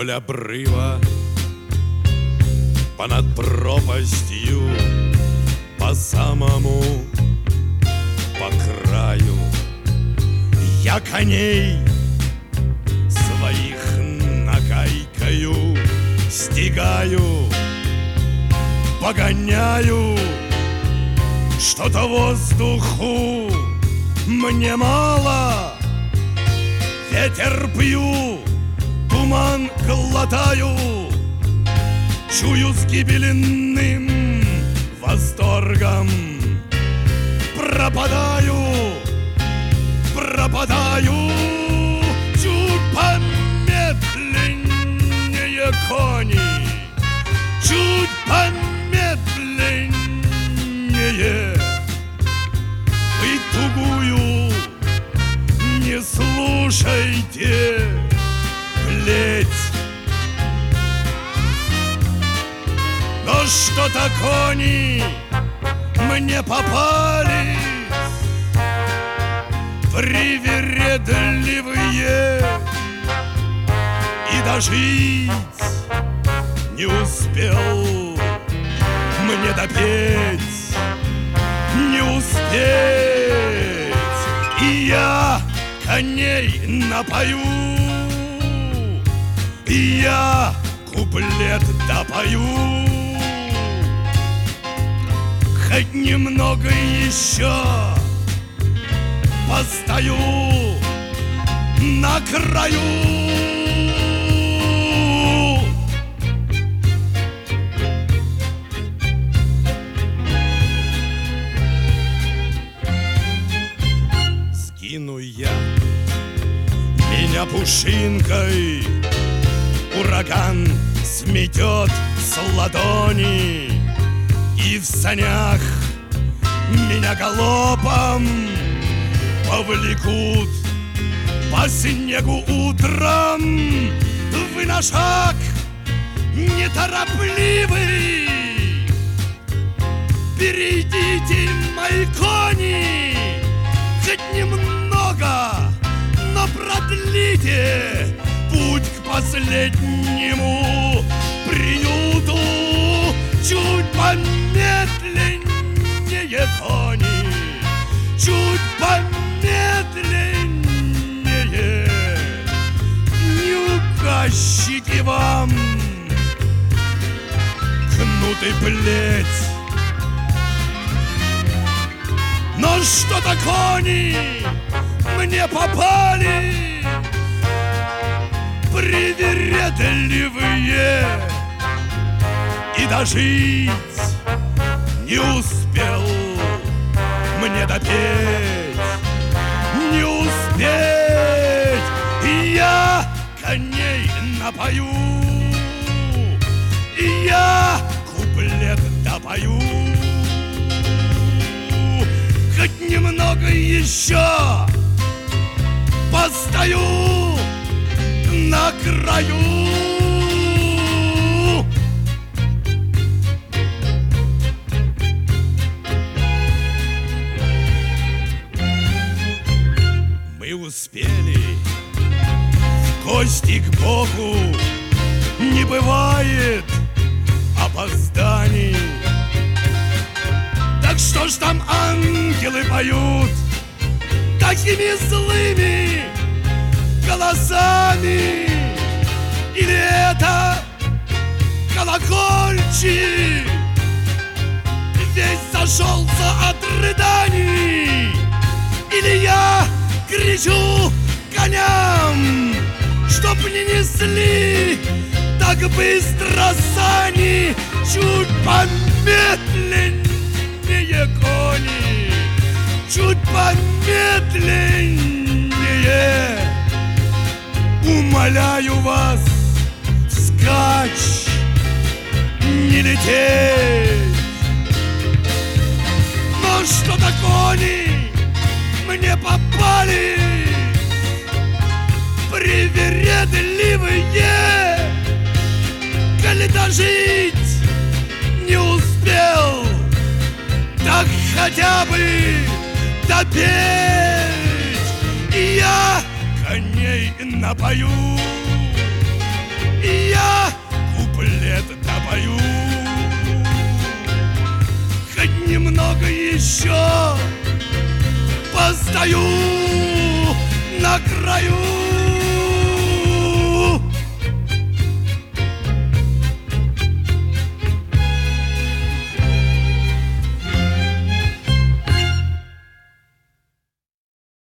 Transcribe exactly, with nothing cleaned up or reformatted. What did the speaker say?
Вдоль обрыва, понад пропастью, по самому, по краю, я коней своих нагайкою стигаю, погоняю. Что-то воздуху мне мало, ветер пью, туман глотаю, чую с гибельным восторгом. Пропадаю, пропадаю, чуть помедленнее кони, чуть помедленнее. Вы тугую не слушайте плеть. Но что-то кони мне попались привередливые, и дожить не успел мне допеть, не успеть. И я коней напою, и я куплет допою. Хоть немного еще постою на краю. Скину я меня пушинкой, ураган сметет с ладони, и в санях меня галопом повлекут по снегу утром. Вы на шаг неторопливый, перейдите, мои кони, хоть немного, но продлите путь к последнему приюту. Чуть помедленнее кони, чуть помедленнее. Не указчики вам кнут и плеть. Но что-то кони мне попали привередливые, и дожить не успел мне допеть, не успеть. И я коней напою, и я куплет допою. Хоть немного еще постою на краю. Успели в гости к Богу, не бывает опозданий. Так что ж там ангелы поют такими злыми голосами? Или это колокольчик весь зашелся от рыданий? Или я кричу коням, чтоб не несли так быстро сани? Чуть помедленнее кони, чуть помедленнее. Умоляю вас, вскачь, не лететь. Но что-то кони мне попали привередливые, коли дожить не успел, так хотя бы допеть. И я коней напою, И я куплет допою. Хоть немного еще постою на краю.